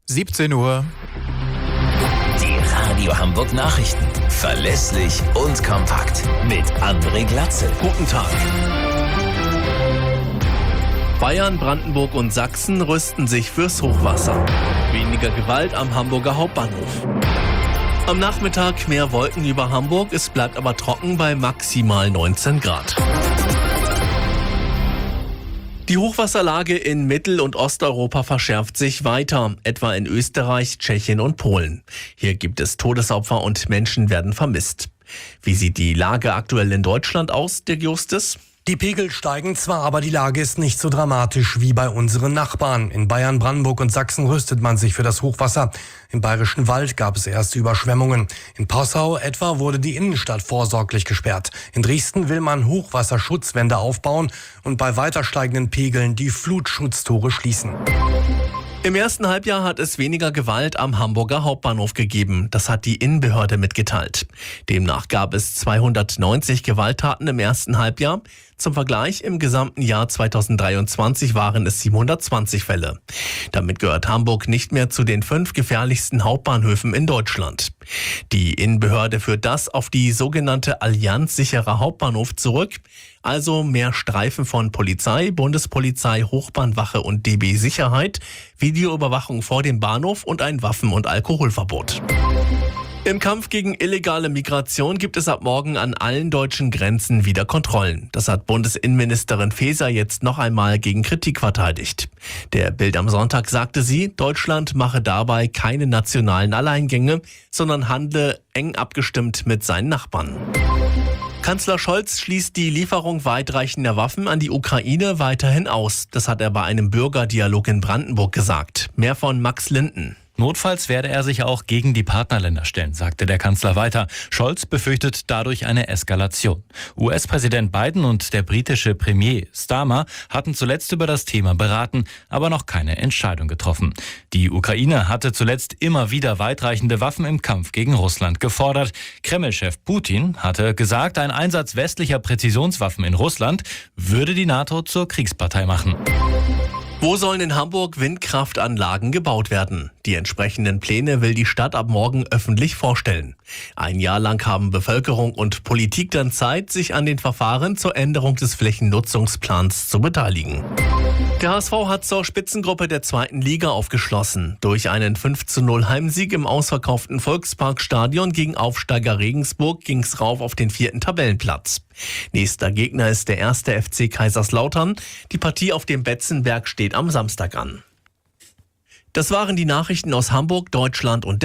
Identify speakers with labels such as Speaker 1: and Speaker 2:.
Speaker 1: 17 Uhr.
Speaker 2: Die Radio Hamburg Nachrichten. Verlässlich und kompakt. Mit André Glatzel.
Speaker 3: Guten Tag. Bayern, Brandenburg und Sachsen rüsten sich fürs Hochwasser. Weniger Gewalt am Hamburger Hauptbahnhof. Am Nachmittag mehr Wolken über Hamburg, es bleibt aber trocken bei maximal 19 Grad. Die Hochwasserlage in Mittel- und Osteuropa verschärft sich weiter, etwa in Österreich, Tschechien und Polen. Hier gibt es Todesopfer und Menschen werden vermisst. Wie sieht die Lage aktuell in Deutschland aus, Dirk Justus?
Speaker 4: Die Pegel steigen zwar, aber die Lage ist nicht so dramatisch wie bei unseren Nachbarn. In Bayern, Brandenburg und Sachsen rüstet man sich für das Hochwasser. Im Bayerischen Wald gab es erste Überschwemmungen. In Passau etwa wurde die Innenstadt vorsorglich gesperrt. In Dresden will man Hochwasserschutzwände aufbauen und bei weiter steigenden Pegeln die Flutschutztore schließen.
Speaker 3: Im ersten Halbjahr hat es weniger Gewalt am Hamburger Hauptbahnhof gegeben. Das hat die Innenbehörde mitgeteilt. Demnach gab es 290 Gewalttaten im ersten Halbjahr. Zum Vergleich, im gesamten Jahr 2023 waren es 720 Fälle. Damit gehört Hamburg nicht mehr zu den 5 gefährlichsten Hauptbahnhöfen in Deutschland. Die Innenbehörde führt das auf die sogenannte Allianz sicherer Hauptbahnhof zurück. Also mehr Streifen von Polizei, Bundespolizei, Hochbahnwache und DB Sicherheit, Videoüberwachung vor dem Bahnhof und ein Waffen- und Alkoholverbot. Im Kampf gegen illegale Migration gibt es ab morgen an allen deutschen Grenzen wieder Kontrollen. Das hat Bundesinnenministerin Faeser jetzt noch einmal gegen Kritik verteidigt. Der Bild am Sonntag sagte sie, Deutschland mache dabei keine nationalen Alleingänge, sondern handle eng abgestimmt mit seinen Nachbarn. Kanzler Scholz schließt die Lieferung weitreichender Waffen an die Ukraine weiterhin aus. Das hat er bei einem Bürgerdialog in Brandenburg gesagt. Mehr von Max Linden.
Speaker 5: Notfalls werde er sich auch gegen die Partnerländer stellen, sagte der Kanzler weiter. Scholz befürchtet dadurch eine Eskalation. US-Präsident Biden und der britische Premier Starmer hatten zuletzt über das Thema beraten, aber noch keine Entscheidung getroffen. Die Ukraine hatte zuletzt immer wieder weitreichende Waffen im Kampf gegen Russland gefordert. Kreml-Chef Putin hatte gesagt, ein Einsatz westlicher Präzisionswaffen in Russland würde die NATO zur Kriegspartei machen.
Speaker 3: Wo sollen in Hamburg Windkraftanlagen gebaut werden? Die entsprechenden Pläne will die Stadt ab morgen öffentlich vorstellen. Ein Jahr lang haben Bevölkerung und Politik dann Zeit, sich an den Verfahren zur Änderung des Flächennutzungsplans zu beteiligen. Der HSV hat zur Spitzengruppe der 2. Liga aufgeschlossen. Durch einen 5:0 Heimsieg im ausverkauften Volksparkstadion gegen Aufsteiger Regensburg ging's rauf auf den 4. Tabellenplatz. Nächster Gegner ist der 1. FC Kaiserslautern. Die Partie auf dem Betzenberg steht am Samstag an. Das waren die Nachrichten aus Hamburg, Deutschland und der